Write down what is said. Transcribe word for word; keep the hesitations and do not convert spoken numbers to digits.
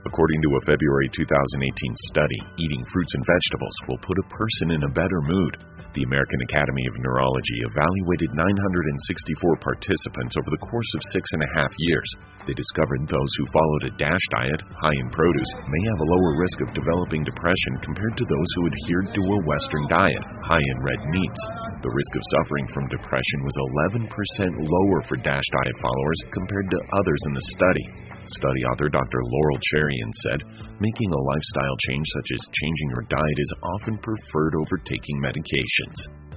According to a February two thousand eighteen study, eating fruits and vegetables will put a person in a better mood. The American Academy of Neurology evaluated nine hundred sixty-four participants over the course of six and a half years. They discovered those who followed a DASH diet, high in produce, may have a lower risk of developing depression compared to those who adhered to a Western diet, high in red meats. The risk of suffering from depression was eleven percent lower for DASH diet followers compared to others in the study. Study author Doctor Laurel Cherian said, "Making a lifestyle change such as changing your diet is often preferred over taking medications."